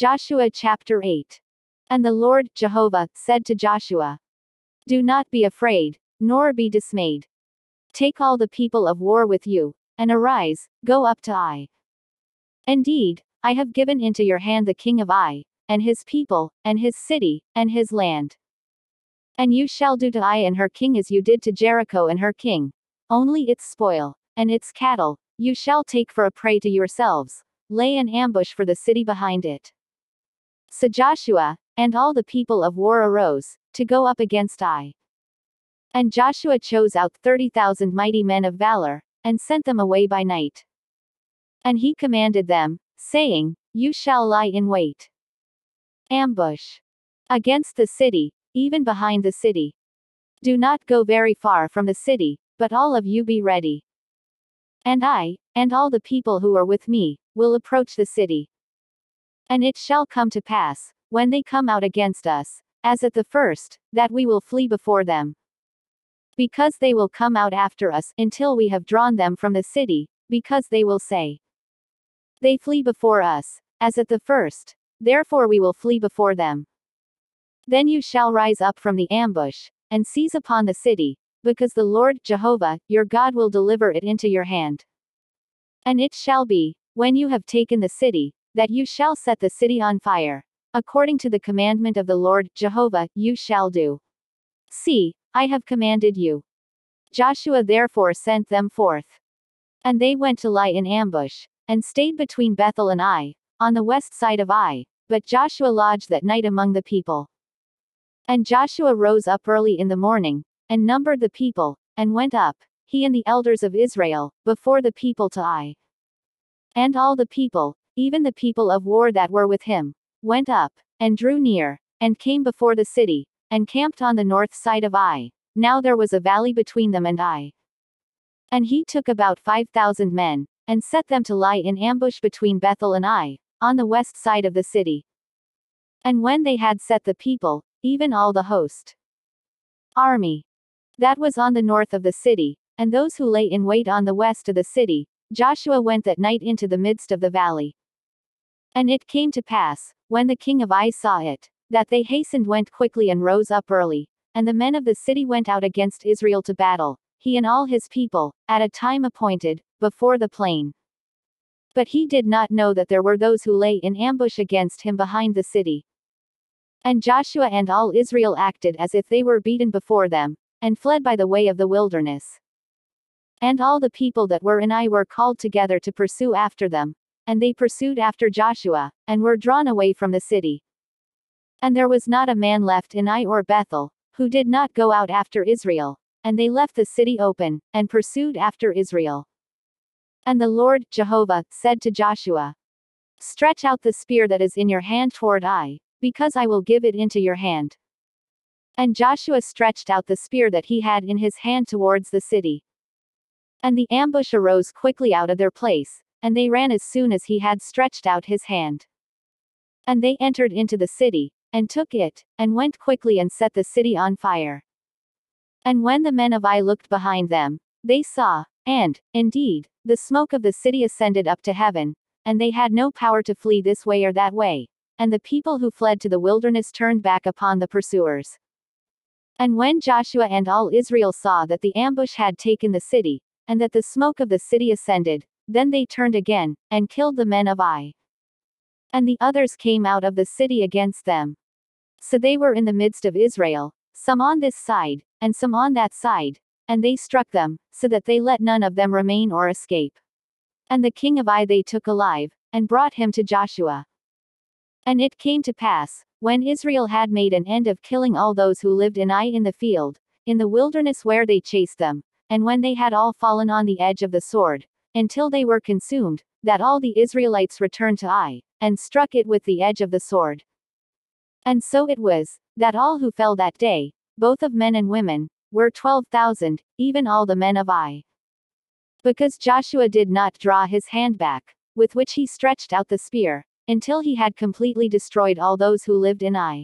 Joshua chapter 8. And the Lord, Jehovah, said to Joshua, do not be afraid, nor be dismayed. Take all the people of war with you, and arise, go up to Ai. Indeed, I have given into your hand the king of Ai, and his people, and his city, and his land. And you shall do to Ai and her king as you did to Jericho and her king. Only its spoil, and its cattle, you shall take for a prey to yourselves. Lay an ambush for the city behind it. So Joshua, and all the people of war arose, to go up against Ai. And Joshua chose out 30,000 mighty men of valor, and sent them away by night. And he commanded them, saying, you shall lie in wait. Ambush. Against the city, even behind the city. Do not go very far from the city, but all of you be ready. And I, and all the people who are with me, will approach the city. And it shall come to pass, when they come out against us, as at the first, that we will flee before them. Because they will come out after us, until we have drawn them from the city, because they will say, they flee before us, as at the first, therefore we will flee before them. Then you shall rise up from the ambush, and seize upon the city, because the Lord, Jehovah, your God will deliver it into your hand. And it shall be, when you have taken the city, that you shall set the city on fire. According to the commandment of the Lord, Jehovah, you shall do. See, I have commanded you. Joshua therefore sent them forth. And they went to lie in ambush, and stayed between Bethel and Ai, on the west side of Ai, but Joshua lodged that night among the people. And Joshua rose up early in the morning, and numbered the people, and went up, he and the elders of Israel, before the people to Ai. And all the people, even the people of war that were with him, went up, and drew near, and came before the city, and camped on the north side of Ai. Now there was a valley between them and Ai. And he took about 5,000 men, and set them to lie in ambush between Bethel and Ai, on the west side of the city. And when they had set the people, even all the host, army, that was on the north of the city, and those who lay in wait on the west of the city, Joshua went that night into the midst of the valley. And it came to pass, when the king of Ai saw it, that they hastened went quickly and rose up early, and the men of the city went out against Israel to battle, he and all his people, at a time appointed, before the plain. But he did not know that there were those who lay in ambush against him behind the city. And Joshua and all Israel acted as if they were beaten before them, and fled by the way of the wilderness. And all the people that were in Ai were called together to pursue after them, and they pursued after Joshua, and were drawn away from the city. And there was not a man left in Ai or Bethel, who did not go out after Israel, and they left the city open, and pursued after Israel. And the Lord, Jehovah, said to Joshua, stretch out the spear that is in your hand toward Ai, because I will give it into your hand. And Joshua stretched out the spear that he had in his hand towards the city. And the ambush arose quickly out of their place, and they ran as soon as he had stretched out his hand. And they entered into the city, and took it, and went quickly and set the city on fire. And when the men of Ai looked behind them, they saw, and, indeed, the smoke of the city ascended up to heaven, and they had no power to flee this way or that way, and the people who fled to the wilderness turned back upon the pursuers. And when Joshua and all Israel saw that the ambush had taken the city, and that the smoke of the city ascended, then they turned again, and killed the men of Ai. And the others came out of the city against them. So they were in the midst of Israel, some on this side, and some on that side, and they struck them, so that they let none of them remain or escape. And the king of Ai they took alive, and brought him to Joshua. And it came to pass, when Israel had made an end of killing all those who lived in Ai in the field, in the wilderness where they chased them, and when they had all fallen on the edge of the sword, until they were consumed, that all the Israelites returned to Ai, and struck it with the edge of the sword. And so it was, that all who fell that day, both of men and women, were 12,000, even all the men of Ai. Because Joshua did not draw his hand back, with which he stretched out the spear, until he had completely destroyed all those who lived in Ai.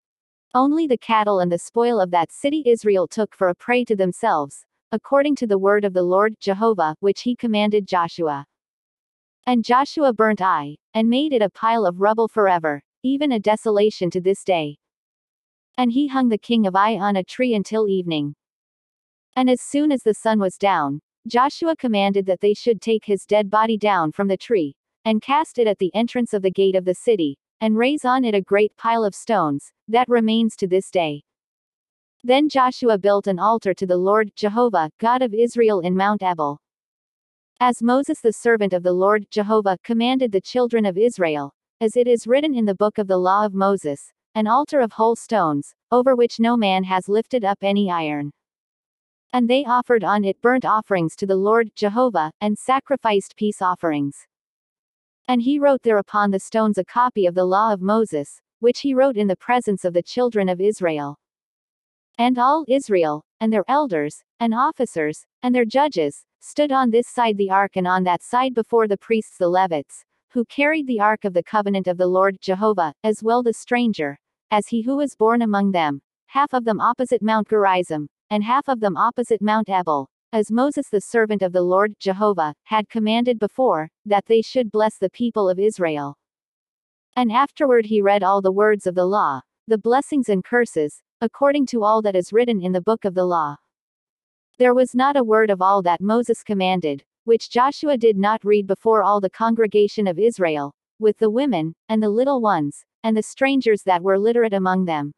Only the cattle and the spoil of that city Israel took for a prey to themselves, according to the word of the Lord, Jehovah, which he commanded Joshua. And Joshua burnt Ai, and made it a pile of rubble forever, even a desolation to this day. And he hung the king of Ai on a tree until evening. And as soon as the sun was down, Joshua commanded that they should take his dead body down from the tree, and cast it at the entrance of the gate of the city, and raise on it a great pile of stones, that remains to this day. Then Joshua built an altar to the Lord Jehovah, God of Israel in Mount Ebal. As Moses the servant of the Lord Jehovah commanded the children of Israel, as it is written in the book of the law of Moses, an altar of whole stones, over which no man has lifted up any iron. And they offered on it burnt offerings to the Lord Jehovah, and sacrificed peace offerings. And he wrote there upon the stones a copy of the law of Moses, which he wrote in the presence of the children of Israel. And all Israel, and their elders, and officers, and their judges, stood on this side the ark and on that side before the priests the Levites, who carried the ark of the covenant of the Lord Jehovah, as well the stranger, as he who was born among them, half of them opposite Mount Gerizim, and half of them opposite Mount Ebal, as Moses the servant of the Lord Jehovah had commanded before, that they should bless the people of Israel. And afterward he read all the words of the law, the blessings and curses, according to all that is written in the book of the law. There was not a word of all that Moses commanded, which Joshua did not read before all the congregation of Israel, with the women, and the little ones, and the strangers that were literate among them.